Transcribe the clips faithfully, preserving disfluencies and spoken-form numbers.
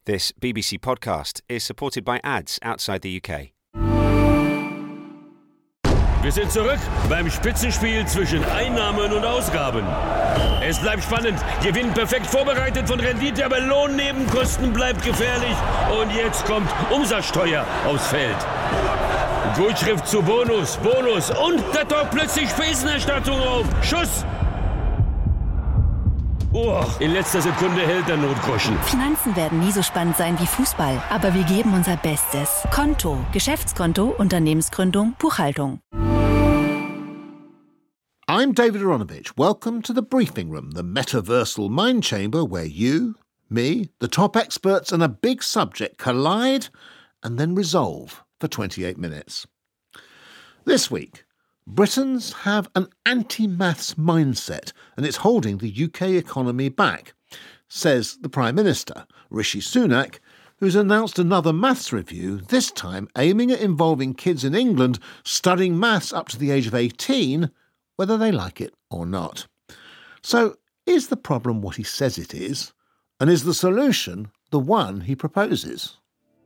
This B B C podcast is supported by ads outside the U K. Wir sind zurück beim Spitzenspiel zwischen Einnahmen und Ausgaben. Es bleibt spannend, Gewinn perfekt vorbereitet von Rendite, aber Lohnnebenkosten bleibt gefährlich. Und jetzt kommt Umsatzsteuer aufs Feld. Gutschrift zu Bonus, Bonus und da taucht plötzlich Spesenerstattung auf. Schuss! Oh, in letzter Sekunde hält der Notgroschen. Finanzen werden nie so spannend sein wie Fußball, aber wir geben unser Bestes. Konto, Geschäftskonto, Unternehmensgründung, Buchhaltung. I'm David Aronovich. Welcome to the Briefing Room, the metaversal mind chamber where you, me, the top experts and a big subject collide and then resolve for twenty-eight minutes. This week, Britons have an anti-maths mindset and it's holding the U K economy back, says the Prime Minister, Rishi Sunak, who's announced another maths review, this time aiming at involving kids in England studying maths up to the age of eighteen, whether they like it or not. So, is the problem what he says it is? And is the solution the one he proposes?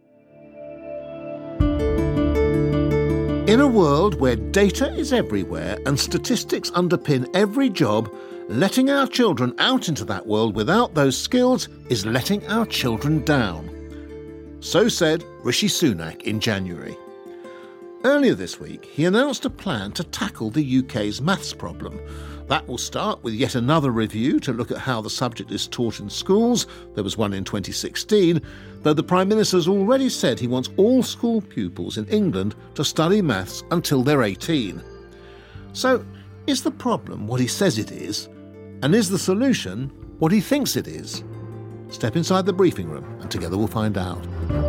In a world where data is everywhere and statistics underpin every job, letting our children out into that world without those skills is letting our children down. So said Rishi Sunak in January. Earlier this week, he announced a plan to tackle the U K's maths problem. That will start with yet another review to look at how the subject is taught in schools. There was one in twenty sixteen, though the Prime Minister has already said he wants all school pupils in England to study maths until they're eighteen. So, is the problem what he says it is? And is the solution what he thinks it is? Step inside the briefing room and together we'll find out.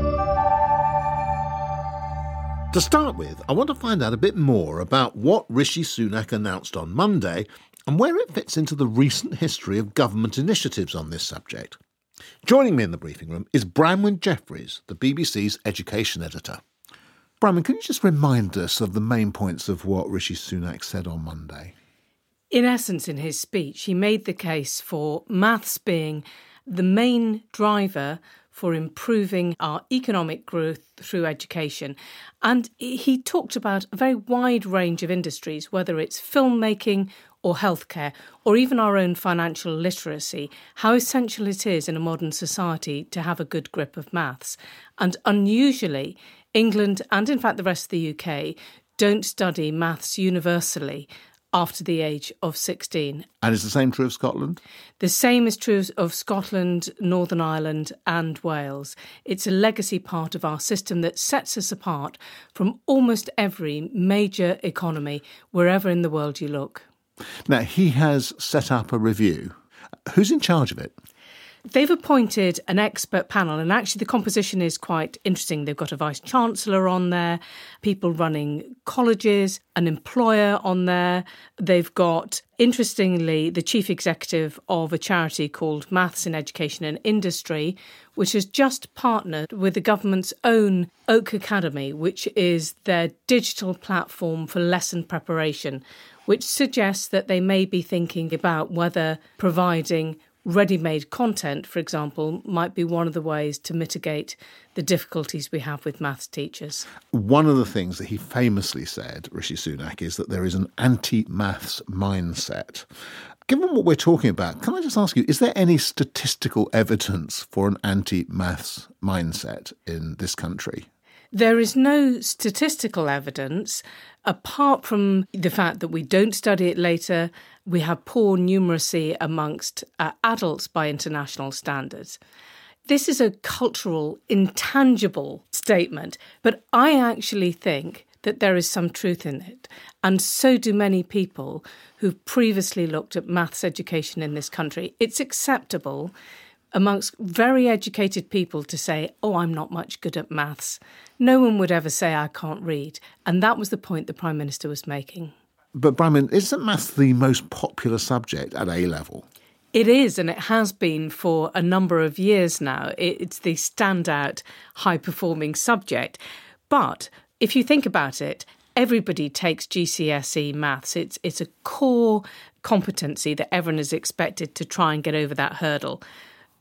To start with, I want to find out a bit more about what Rishi Sunak announced on Monday and where it fits into the recent history of government initiatives on this subject. Joining me in the briefing room is Branwen Jeffries, the B B C's education editor. Branwen, can you just remind us of the main points of what Rishi Sunak said on Monday? In essence, in his speech, he made the case for maths being the main driver for improving our economic growth through education. And he talked about a very wide range of industries, whether it's filmmaking or healthcare, or even our own financial literacy, how essential it is in a modern society to have a good grip of maths. And unusually, England, and in fact the rest of the U K, don't study maths universally after the age of sixteen. And is the same true of Scotland? The same is true of Scotland, Northern Ireland and Wales. It's a legacy part of our system that sets us apart from almost every major economy, wherever in the world you look. Now, he has set up a review. Who's in charge of it? They've appointed an expert panel, and actually the composition is quite interesting. They've got a vice-chancellor on there, people running colleges, an employer on there. They've got, interestingly, the chief executive of a charity called Maths in Education and Industry, which has just partnered with the government's own Oak Academy, which is their digital platform for lesson preparation, which suggests that they may be thinking about whether providing ready-made content, for example, might be one of the ways to mitigate the difficulties we have with maths teachers. One of the things that he famously said, Rishi Sunak, is that there is an anti-maths mindset. Given what we're talking about, can I just ask you, is there any statistical evidence for an anti-maths mindset in this country? There is no statistical evidence, apart from the fact that we don't study it later. We have poor numeracy amongst uh, adults by international standards. This is a cultural, intangible statement, but I actually think that there is some truth in it. And so do many people who've previously looked at maths education in this country. It's acceptable amongst very educated people to say, oh, I'm not much good at maths. No one would ever say I can't read. And that was the point the Prime Minister was making. But, Branwen, isn't maths the most popular subject at A-level? It is, and it has been for a number of years now. It's the standout high-performing subject. But if you think about it, everybody takes G C S E maths. It's, it's a core competency that everyone is expected to try and get over that hurdle.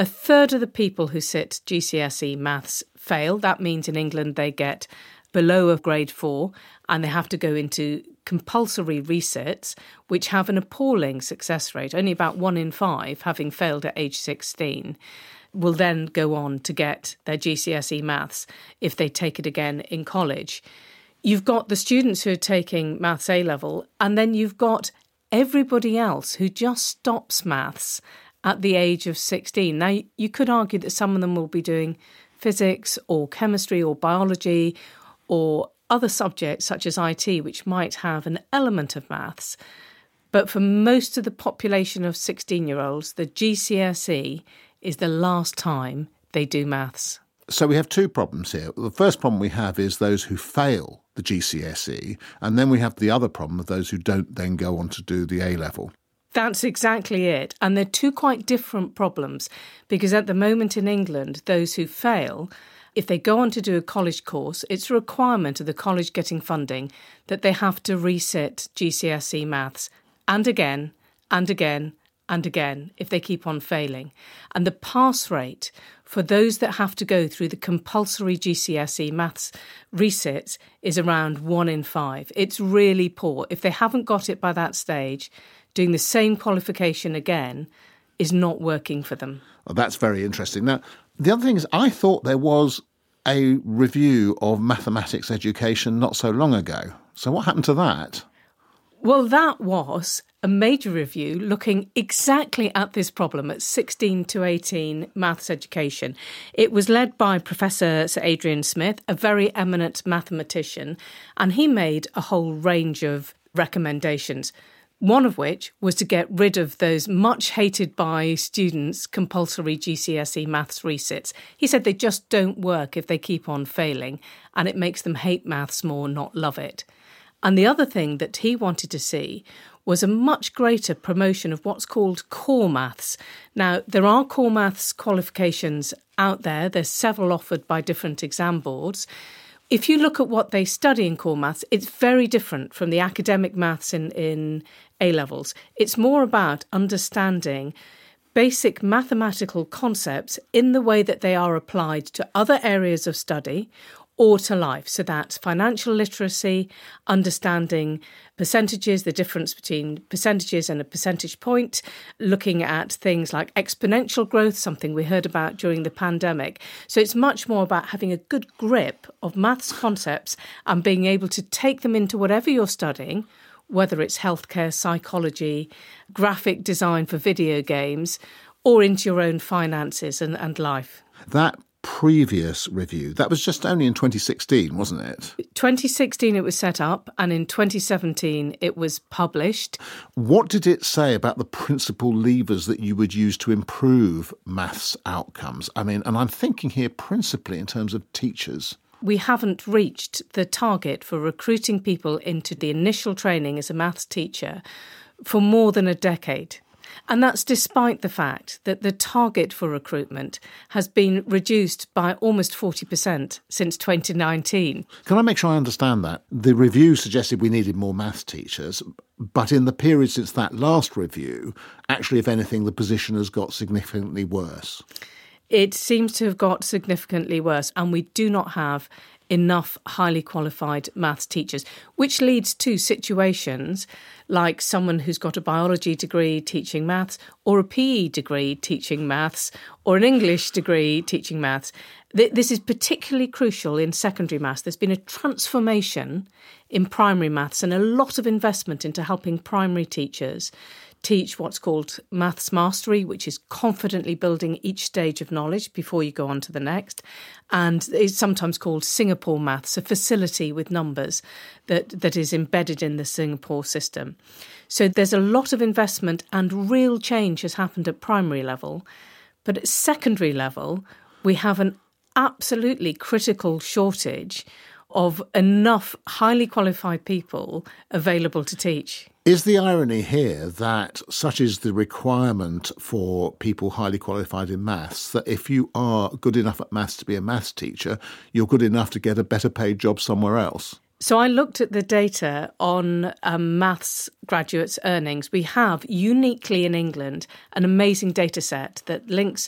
A third of the people who sit G C S E maths fail. That means in England they get below a grade four and they have to go into compulsory resits, which have an appalling success rate. Only about one in five, having failed at age sixteen, will then go on to get their G C S E maths if they take it again in college. You've got the students who are taking maths A-level, and then you've got everybody else who just stops maths at the age of sixteen. Now, you could argue that some of them will be doing physics or chemistry or biology or other subjects such as I T, which might have an element of maths. But for most of the population of sixteen-year-olds, the G C S E is the last time they do maths. So we have two problems here. The first problem we have is those who fail the G C S E, and then we have the other problem of those who don't then go on to do the A-level. That's exactly it. And they're two quite different problems, because at the moment in England, those who fail, if they go on to do a college course, it's a requirement of the college getting funding that they have to resit G C S E maths and again and again and again if they keep on failing. And the pass rate for those that have to go through the compulsory G C S E maths resits is around one in five. It's really poor. If they haven't got it by that stage, doing the same qualification again is not working for them. Well, that's very interesting. Now, the other thing is, I thought there was a review of mathematics education not so long ago. So what happened to that? Well, that was a major review looking exactly at this problem at sixteen to eighteen maths education. It was led by Professor Sir Adrian Smith, a very eminent mathematician, and he made a whole range of recommendations. One of which was to get rid of those much hated by students compulsory G C S E maths resits. He said they just don't work if they keep on failing, and it makes them hate maths more, not love it. And the other thing that he wanted to see was a much greater promotion of what's called core maths. Now, there are core maths qualifications out there. There's several offered by different exam boards. If you look at what they study in core maths, it's very different from the academic maths in, in A-levels. It's more about understanding basic mathematical concepts in the way that they are applied to other areas of study or to life. So that's financial literacy, understanding percentages, the difference between percentages and a percentage point, looking at things like exponential growth, something we heard about during the pandemic. So it's much more about having a good grip of maths concepts and being able to take them into whatever you're studying, whether it's healthcare, psychology, graphic design for video games, or into your own finances and, and life. That previous review, that was just only in twenty sixteen, wasn't it? twenty sixteen it was set up, and in twenty seventeen it was published. What did it say about the principal levers that you would use to improve maths outcomes? I mean, and I'm thinking here principally in terms of teachers. We haven't reached the target for recruiting people into the initial training as a maths teacher for more than a decade. And that's despite the fact that the target for recruitment has been reduced by almost forty percent since twenty nineteen. Can I make sure I understand that? The review suggested we needed more maths teachers, but in the period since that last review, actually, if anything, the position has got significantly worse. It seems to have got significantly worse, and we do not have enough highly qualified maths teachers, which leads to situations like someone who's got a biology degree teaching maths, or a P E degree teaching maths, or an English degree teaching maths. This is particularly crucial in secondary maths. There's been a transformation in primary maths and a lot of investment into helping primary teachers teach what's called maths mastery, which is confidently building each stage of knowledge before you go on to the next. And it's sometimes called Singapore maths, a facility with numbers that, that is embedded in the Singapore system. So there's a lot of investment and real change has happened at primary level. But at secondary level, we have an absolutely critical shortage of enough highly qualified people available to teach. Is the irony here that such is the requirement for people highly qualified in maths, that if you are good enough at maths to be a maths teacher, you're good enough to get a better paid job somewhere else? So I looked at the data on um, maths graduates' earnings. We have, uniquely in England, an amazing data set that links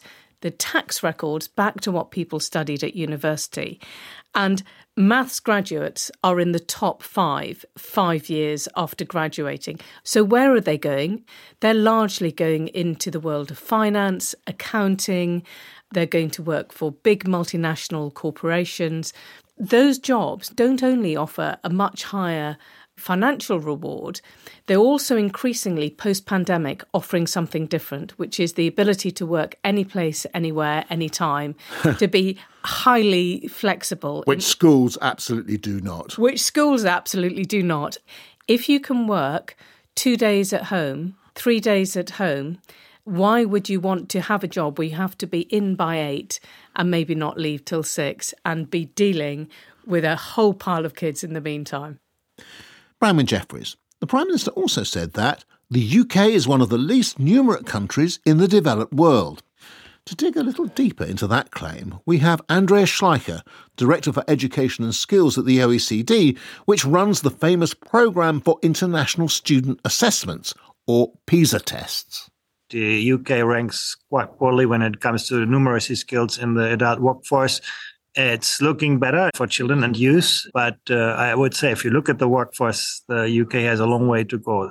the tax records back to what people studied at university. And maths graduates are in the top five, five years after graduating. So where are they going? They're largely going into the world of finance, accounting. They're going to work for big multinational corporations. Those jobs don't only offer a much higher financial reward, they're also increasingly post-pandemic offering something different, which is the ability to work any place, anywhere, anytime, to be highly flexible. Which schools absolutely do not. Which schools absolutely do not. If you can work two days at home, three days at home, why would you want to have a job where you have to be in by eight and maybe not leave till six and be dealing with a whole pile of kids in the meantime? Branwen Jeffries. The Prime Minister also said that the U K is one of the least numerate countries in the developed world. To dig a little deeper into that claim, we have Andreas Schleicher, Director for Education and Skills at the O E C D, which runs the famous Programme for International Student Assessments, or PISA tests. The U K ranks quite poorly when it comes to numeracy skills in the adult workforce. It's looking better for children and youth, but uh, I would say if you look at the workforce, the U K has a long way to go.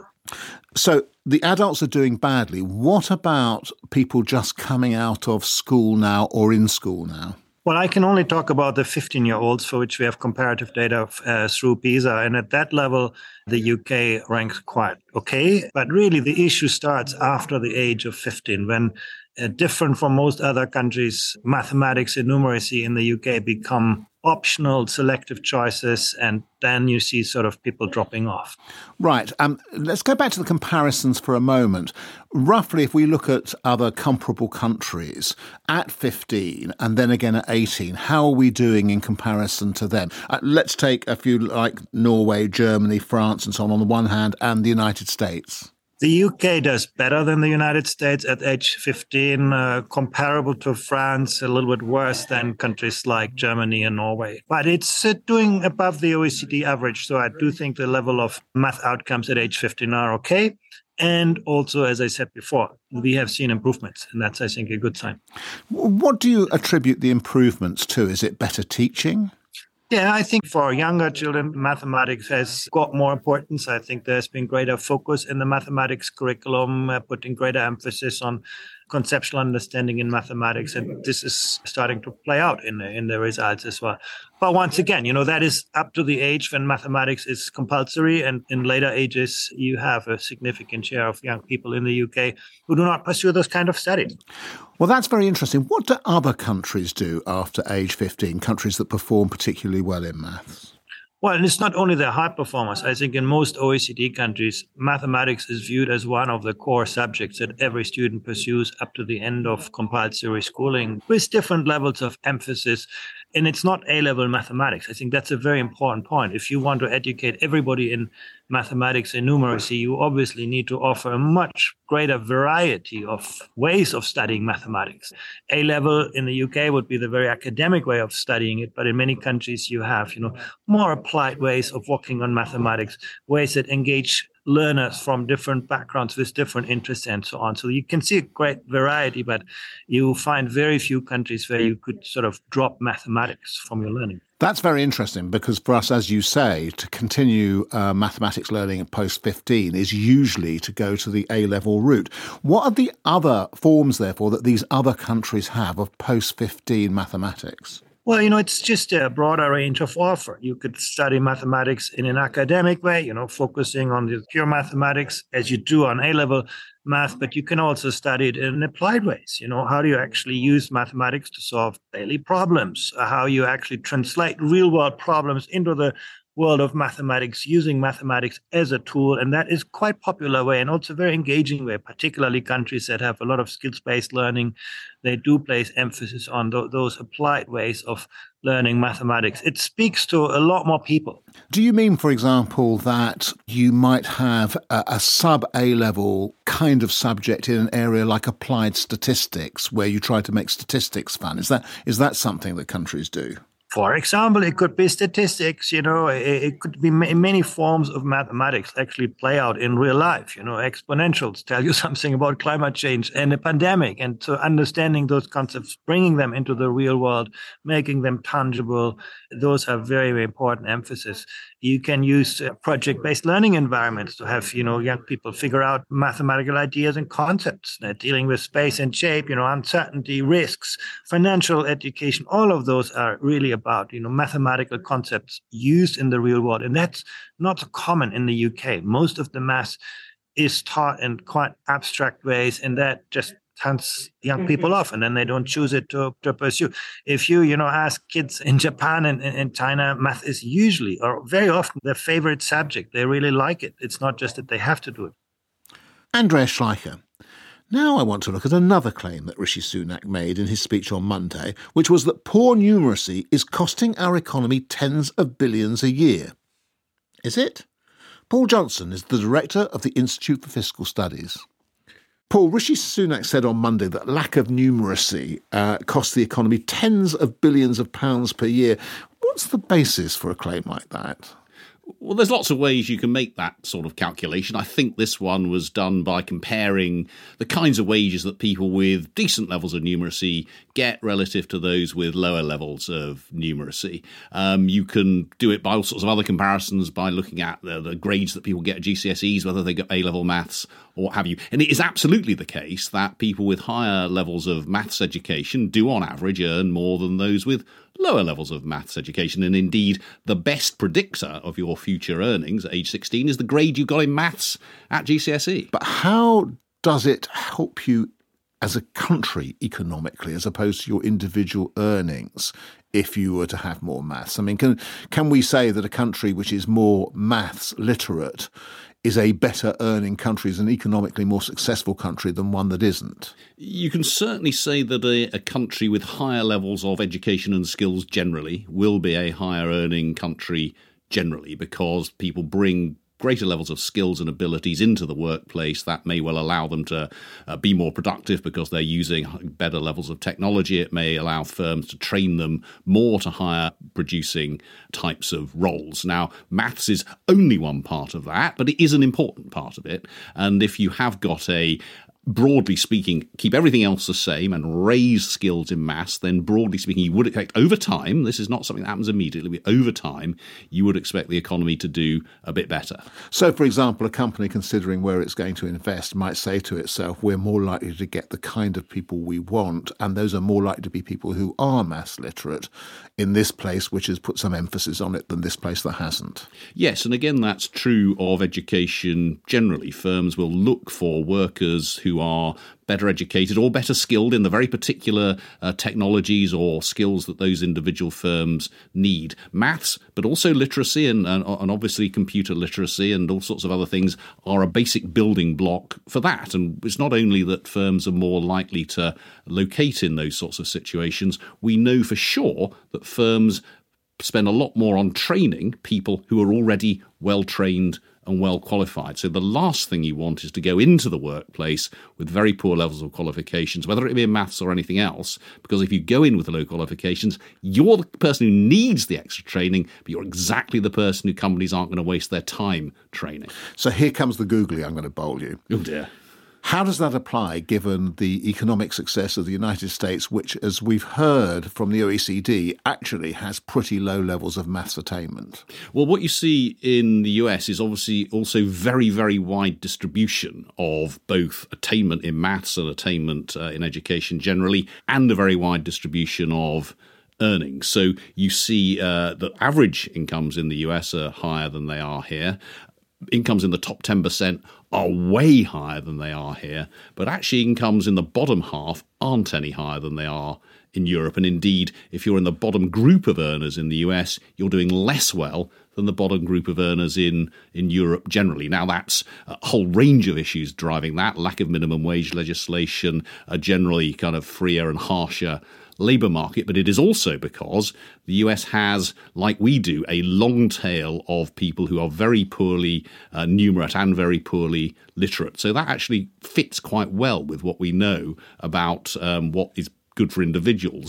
So the adults are doing badly. What about people just coming out of school now or in school now? Well, I can only talk about the fifteen-year-olds for which we have comparative data uh, through PISA. And at that level, the U K ranks quite okay. But really, the issue starts after the age of fifteen, when uh, different from most other countries, mathematics and numeracy in the U K become optional selective choices, and then you see sort of people dropping off. Right. Um, let's go back to the comparisons for a moment. Roughly, if we look at other comparable countries at fifteen and then again at eighteen, how are we doing in comparison to them? Uh, let's take a few like Norway, Germany, France and so on on the one hand, and the United States. The U K does better than the United States at age fifteen, uh, comparable to France, a little bit worse than countries like Germany and Norway. But it's uh, doing above the O E C D average, so I do think the level of math outcomes at age fifteen are okay. And also, as I said before, we have seen improvements, and that's, I think, a good sign. What do you attribute the improvements to? Is it better teaching? Yeah, I think for younger children, mathematics has got more importance. I think there's been greater focus in the mathematics curriculum, uh, putting greater emphasis on conceptual understanding in mathematics. And this is starting to play out in the, in the results as well. But once again, you know, that is up to the age when mathematics is compulsory. And in later ages, you have a significant share of young people in the U K who do not pursue those kind of studies. Well, that's very interesting. What do other countries do after age fifteen, countries that perform particularly well in maths? Well, and it's not only the high performers. I think in most O E C D countries, mathematics is viewed as one of the core subjects that every student pursues up to the end of compulsory schooling, with different levels of emphasis. And it's not A-level mathematics. I think that's a very important point. If you want to educate everybody in mathematics and numeracy, you obviously need to offer a much greater variety of ways of studying mathematics. A-level in the U K would be the very academic way of studying it, but in many countries you have, you know, more applied ways of working on mathematics, ways that engage learners from different backgrounds with different interests and so on. So you can see a great variety, but you find very few countries where you could sort of drop mathematics from your learning. That's very interesting because for us, as you say, to continue uh, mathematics learning at post fifteen is usually to go to the A-level route. What are the other forms, therefore, that these other countries have of post fifteen mathematics? Well, you know, it's just a broader range of offer. You could study mathematics in an academic way, you know, focusing on the pure mathematics as you do on A-level math, but you can also study it in applied ways. You know, how do you actually use mathematics to solve daily problems? How you actually translate real-world problems into the world of mathematics, using mathematics as a tool. And that is quite popular way and also very engaging way, particularly countries that have a lot of skills-based learning. They do place emphasis on th- those applied ways of learning mathematics. It speaks to a lot more people. Do you mean, for example, that you might have a, a sub-A-level kind of subject in an area like applied statistics, where you try to make statistics fun? Is that is that something that countries do? For example, it could be statistics, you know, it, it could be ma- many forms of mathematics actually play out in real life. You know, exponentials tell you something about climate change and a pandemic. And so understanding those concepts, bringing them into the real world, making them tangible, those are very, very important emphasis. You can use uh, project-based learning environments to have, you know, young people figure out mathematical ideas and concepts, uh, dealing with space and shape, you know, uncertainty, risks, financial education. All of those are really about, you know, mathematical concepts used in the real world. And that's not so common in the U K. Most of the math is taught in quite abstract ways, and that just turns young people off, and then they don't choose it to, to pursue. If you, you know, ask kids in Japan and in China, math is usually or very often their favorite subject. They really like it. It's not just that they have to do it. Andreas Schleicher. Now I want to look at another claim that Rishi Sunak made in his speech on Monday, which was that poor numeracy is costing our economy tens of billions a year. Is it? Paul Johnson is the director of the Institute for Fiscal Studies. Paul, Rishi Sunak said on Monday that lack of numeracy uh, costs the economy tens of billions of pounds per year. What's the basis for a claim like that? Well, there's lots of ways you can make that sort of calculation. I think this one was done by comparing the kinds of wages that people with decent levels of numeracy get relative to those with lower levels of numeracy. Um, you can do it by all sorts of other comparisons, by looking at the, the grades that people get at G C S Es, whether they get A-level maths or what have you. And it is absolutely the case that people with higher levels of maths education do on average earn more than those with lower levels of maths education. And indeed, the best predictor of your future earnings at age sixteen is the grade you got in maths at G C S E. But how does it help you as a country economically as opposed to your individual earnings if you were to have more maths? I mean, can can we say that a country which is more maths literate is a better earning country, is an economically more successful country than one that isn't? You can certainly say that a, a country with higher levels of education and skills generally will be a higher earning country generally, because people bring greater levels of skills and abilities into the workplace. That may well allow them to uh, be more productive because they're using better levels of technology. It may allow firms to train them more to hire producing types of roles. Now, maths is only one part of that, but it is an important part of it. And if you have got a broadly speaking, keep everything else the same and raise skills in maths, then broadly speaking, you would expect over time, this is not something that happens immediately, but over time, you would expect the economy to do a bit better. So, for example, a company considering where it's going to invest might say to itself, we're more likely to get the kind of people we want, and those are more likely to be people who are maths literate in this place, which has put some emphasis on it, than this place that hasn't. Yes, and again, that's true of education generally. Firms will look for workers who are better educated or better skilled in the very particular uh, technologies or skills that those individual firms need. Maths, but also literacy and, and, and obviously computer literacy and all sorts of other things are a basic building block for that. And it's not only that firms are more likely to locate in those sorts of situations, we know for sure that firms spend a lot more on training people who are already well-trained and well qualified. So the last thing you want is to go into the workplace with very poor levels of qualifications, whether it be in maths or anything else, because if you go in with the low qualifications, you're the person who needs the extra training, but you're exactly the person who companies aren't going to waste their time training. So here comes the googly I'm going to bowl you. Oh dear. How does that apply given the economic success of the United States, which, as we've heard from the O E C D, actually has pretty low levels of maths attainment? Well, what you see in the U S is obviously also very, very wide distribution of both attainment in maths and attainment uh, in education generally, and a very wide distribution of earnings. So you see uh, that average incomes in the U S are higher than they are here. Incomes in the top ten percent are way higher than they are here, but actually incomes in the bottom half aren't any higher than they are in Europe. And indeed, if you're in the bottom group of earners in the U S, you're doing less well than the bottom group of earners in, in Europe generally. Now, that's a whole range of issues driving that. Lack of minimum wage legislation, a generally kind of freer and harsher labour market, but it is also because the U S has, like we do, a long tail of people who are very poorly uh, numerate and very poorly literate. So that actually fits quite well with what we know about um, what is good for individuals.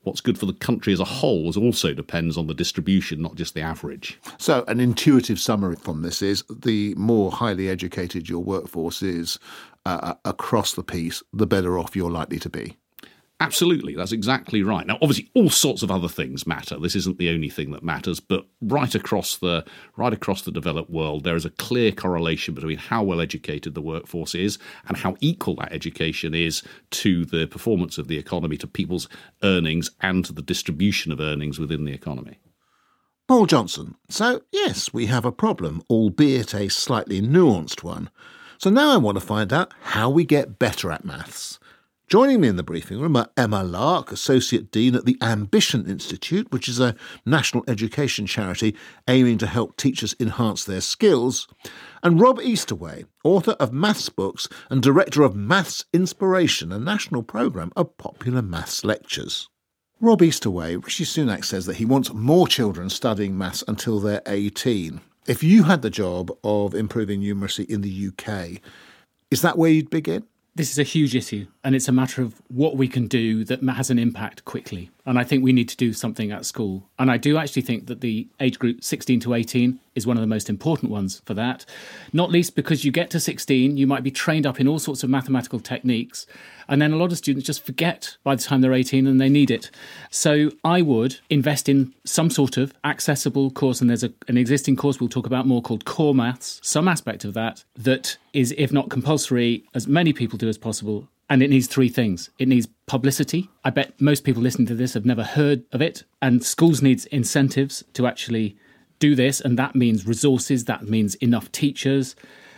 what's good for the country as a whole also depends on the distribution, not just the average. So an intuitive summary from this is the more highly educated your workforce is uh, across the piece, the better off you're likely to be. Absolutely, that's exactly right. Now, obviously, all sorts of other things matter. This isn't the only thing that matters, but right across the right across the developed world, there is a clear correlation between how well educated the workforce is and how equal that education is to the performance of the economy, to people's earnings, and to the distribution of earnings within the economy. Paul Johnson. So, yes, we have a problem, albeit a slightly nuanced one. So now I want to find out how we get better at maths. Joining me in the briefing room are Emma Lark, Associate Dean at the Ambition Institute, which is a national education charity aiming to help teachers enhance their skills, and Rob Easterway, author of maths books and director of Maths Inspiration, a national programme of popular maths lectures. Rob Easterway, Rishi Sunak says that he wants more children studying maths until they're eighteen. If you had the job of improving numeracy in the U K, is that where you'd begin? This is a huge issue, and it's a matter of what we can do that has an impact quickly. And I think we need to do something at school. And I do actually think that the age group sixteen to eighteen is one of the most important ones for that. Not least because you get to sixteen, you might be trained up in all sorts of mathematical techniques. And then a lot of students just forget by the time they're eighteen and they need it. So I would invest in some sort of accessible course. And there's a, an existing course we'll talk about more called Core Maths, some aspect of that, that is, if not compulsory, as many people do as possible. And it needs three things. It needs publicity. I bet most people listening to this have never heard of it. And schools need incentives to actually do this. And that means resources. That means enough teachers.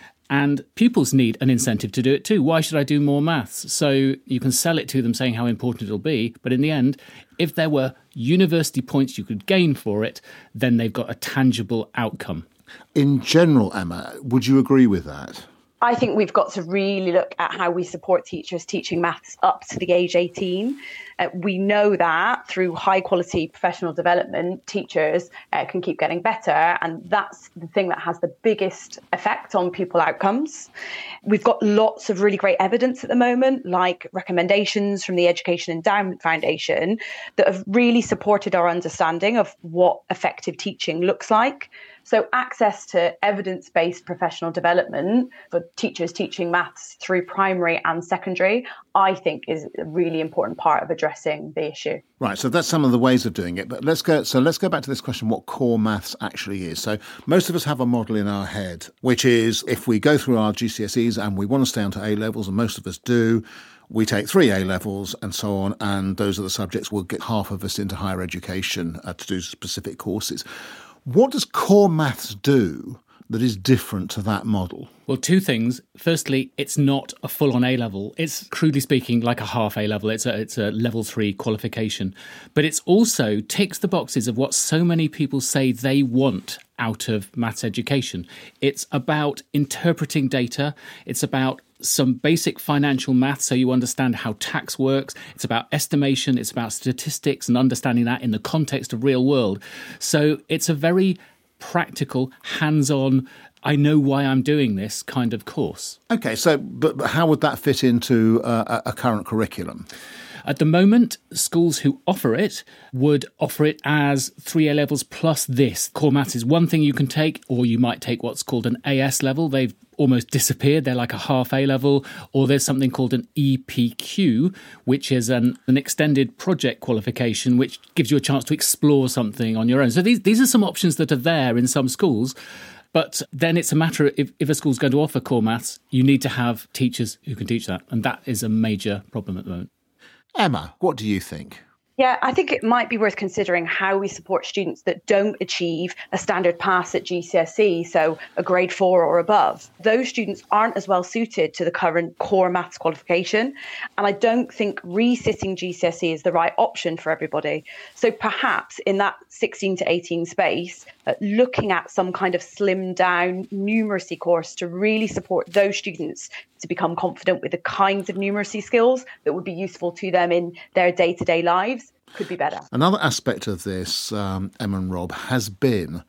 And pupils need an incentive to do it too. Why should I do more maths? So you can sell it to them saying how important it'll be. But in the end, if there were university points you could gain for it, then they've got a tangible outcome. In general, Emma, would you agree with that? I think we've got to really look at how we support teachers teaching maths up to the age eighteen. Uh, we know that through high quality professional development, teachers uh, can keep getting better. And that's the thing that has the biggest effect on pupil outcomes. We've got lots of really great evidence at the moment, like recommendations from the Education Endowment Foundation that have really supported our understanding of what effective teaching looks like. So access to evidence-based professional development for teachers teaching maths through primary and secondary, I think is a really important part of addressing the issue. Right, so that's some of the ways of doing it. But let's go. So let's go back to this question: what core maths actually is. So most of us have a model in our head, which is if we go through our G C S Es and we want to stay onto A levels, and most of us do, we take three A levels and so on, and those are the subjects. We'll get half of us into higher education uh, to do specific courses. What does core maths do that is different to that model? Well, two things. Firstly, it's not a full-on A-level. It's, crudely speaking, like a half A-level. It's a, it's a level three qualification. But it's also ticks the boxes of what so many people say they want out of maths education. It's about interpreting data. It's about some basic financial maths so you understand how tax works. It's about estimation. It's about statistics and understanding that in the context of real world. So it's a very practical, hands-on, I know why I'm doing this kind of course. OK, so but, but how would that fit into uh, a current curriculum? At the moment, schools who offer it would offer it as three A levels plus this. Core maths is one thing you can take, or you might take what's called an A S level. They've almost disappeared. They're like a half A level. Or there's something called an E P Q, which is an, an extended project qualification, which gives you a chance to explore something on your own. So these, these are some options that are there in some schools. But then it's a matter of, if, if a school's going to offer core maths, you need to have teachers who can teach that. And that is a major problem at the moment. Emma, what do you think? Yeah, I think it might be worth considering how we support students that don't achieve a standard pass at G C S E, so a grade four or above. Those students aren't as well suited to the current core maths qualification. And I don't think resitting G C S E is the right option for everybody. So perhaps in that sixteen to eighteen space, uh, looking at some kind of slimmed down numeracy course to really support those students to become confident with the kinds of numeracy skills that would be useful to them in their day-to-day lives could be better. Another aspect of this, um, Emma and Rob, has been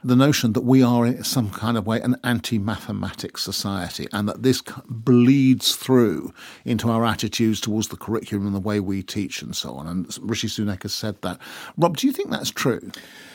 the notion that we are in some kind of way an anti-mathematics society and that this bleeds through into our attitudes towards the curriculum and the way we teach and so on. And Rishi Sunak has said that. Rob, do you think that's true?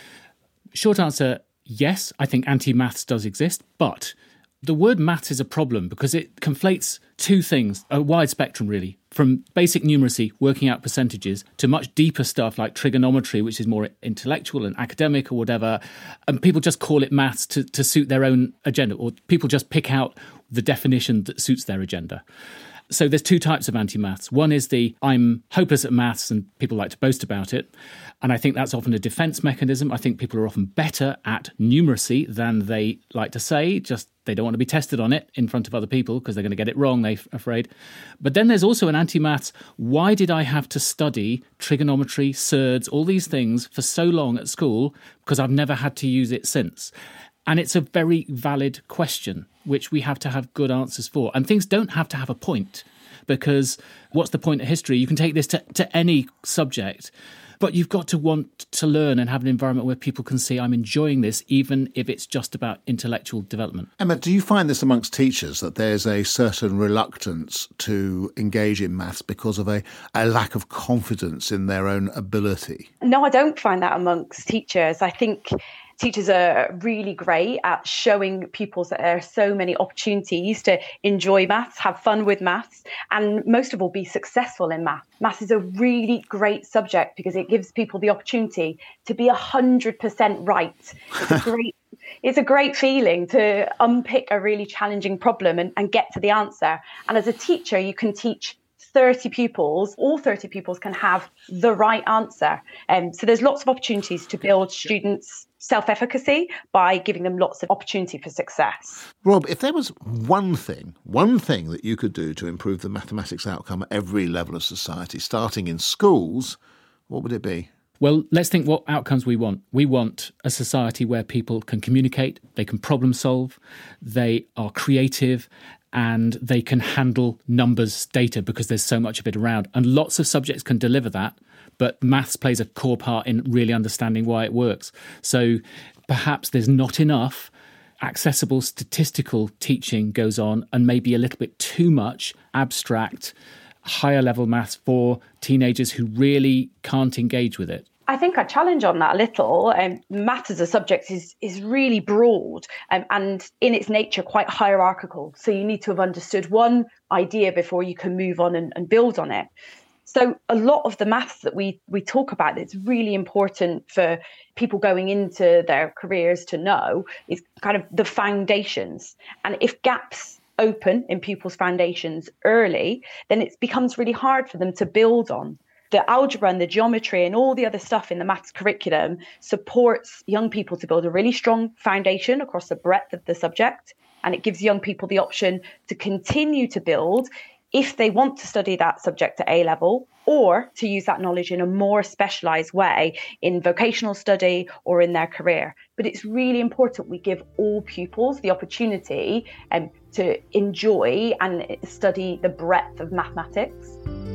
Short answer, yes. I think anti-maths does exist, but the word maths is a problem because it conflates two things, a wide spectrum really, from basic numeracy, working out percentages, to much deeper stuff like trigonometry, which is more intellectual and academic or whatever. And people just call it maths to, to suit their own agenda, or people just pick out the definition that suits their agenda. So there's two types of anti-maths. One is the I'm hopeless at maths and people like to boast about it. And I think that's often a defence mechanism. I think people are often better at numeracy than they like to say. Just they don't want to be tested on it in front of other people because they're going to get it wrong, they're afraid. But then there's also an anti-maths. Why did I have to study trigonometry, surds, all these things for so long at school? Because I've never had to use it since. And it's a very valid question, which we have to have good answers for. And things don't have to have a point, because what's the point of history? You can take this to, to any subject, but you've got to want to learn and have an environment where people can see I'm enjoying this, even if it's just about intellectual development. Emma, do you find this amongst teachers, that there's a certain reluctance to engage in maths because of a, a lack of confidence in their own ability? No, I don't find that amongst teachers. I think teachers are really great at showing pupils that there are so many opportunities to enjoy maths, have fun with maths, and most of all, be successful in maths. Maths is a really great subject because it gives people the opportunity to be one hundred percent right. It's a great, it's a great feeling to unpick a really challenging problem and, and get to the answer. And as a teacher, you can teach thirty pupils, all thirty pupils can have the right answer. Um, so there's lots of opportunities to build students' self-efficacy by giving them lots of opportunity for success. Rob, if there was one thing, one thing that you could do to improve the mathematics outcome at every level of society, starting in schools, what would it be? Well, let's think what outcomes we want. We want a society where people can communicate, they can problem solve, they are creative, and they can handle numbers, data, because there's so much of it around. And lots of subjects can deliver that, but maths plays a core part in really understanding why it works. So perhaps there's not enough accessible statistical teaching goes on, and maybe a little bit too much abstract, higher level maths for teenagers who really can't engage with it. I think I challenge on that a little. Um, maths as a subject is is really broad um, and in its nature quite hierarchical. So you need to have understood one idea before you can move on and, and build on it. So a lot of the maths that we we talk about that's really important for people going into their careers to know is kind of the foundations. And if gaps open in people's foundations early, then it becomes really hard for them to build on. The algebra and the geometry and all the other stuff in the maths curriculum supports young people to build a really strong foundation across the breadth of the subject. And it gives young people the option to continue to build if they want to study that subject at A level, or to use that knowledge in a more specialised way in vocational study or in their career. But it's really important we give all pupils the opportunity um, to enjoy and study the breadth of mathematics.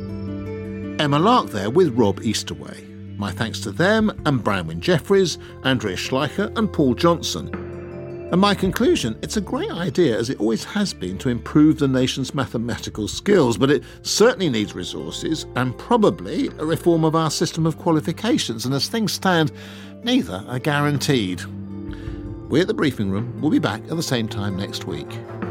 Emma Lark there with Rob Easterway. My thanks to them and Branwen Jeffries, Andrea Schleicher and Paul Johnson. And my conclusion, it's a great idea, as it always has been, to improve the nation's mathematical skills, but it certainly needs resources and probably a reform of our system of qualifications. And as things stand, neither are guaranteed. We at The Briefing Room will be back at the same time next week.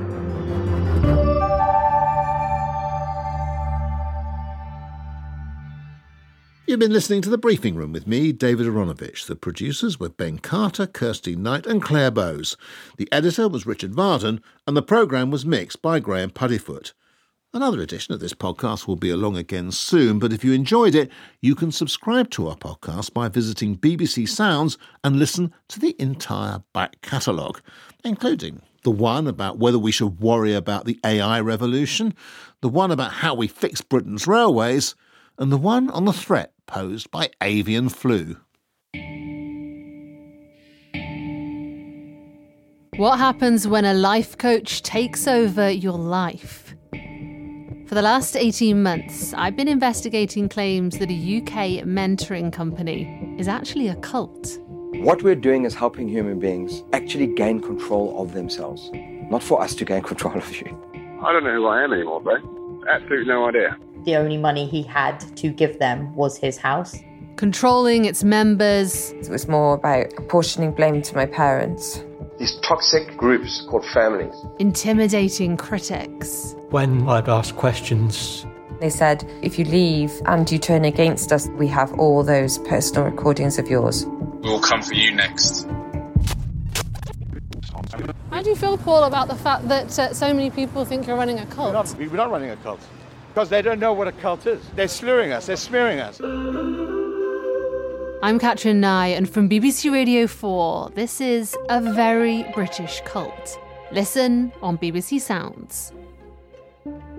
You've been listening to The Briefing Room with me, David Aronovich. The producers were Ben Carter, Kirsty Knight and Claire Bowes. The editor was Richard Varden, and the programme was mixed by Graham Puddifoot. Another edition of this podcast will be along again soon, but if you enjoyed it, you can subscribe to our podcast by visiting B B C Sounds and listen to the entire back catalogue, including the one about whether we should worry about the A I revolution, the one about how we fix Britain's railways, and the one on the threat posed by avian flu. What happens when a life coach takes over your life? For the last eighteen months, I've been investigating claims that a U K mentoring company is actually a cult. What we're doing is helping human beings actually gain control of themselves, not for us to gain control of you. I don't know who I am anymore, bro. Absolutely no idea. The only money he had to give them was his house. Controlling its members. It was more about apportioning blame to my parents. These toxic groups called families. Intimidating critics. When I'd ask questions, they said, if you leave and you turn against us, we have all those personal recordings of yours. We'll come for you next. How do you feel, Paul, about the fact that uh, so many people think you're running a cult? We're not, we're not running a cult. Because they don't know what a cult is. They're slurring us, they're smearing us. I'm Katrin Nye, and from B B C Radio four, this is A Very British Cult. Listen on B B C Sounds.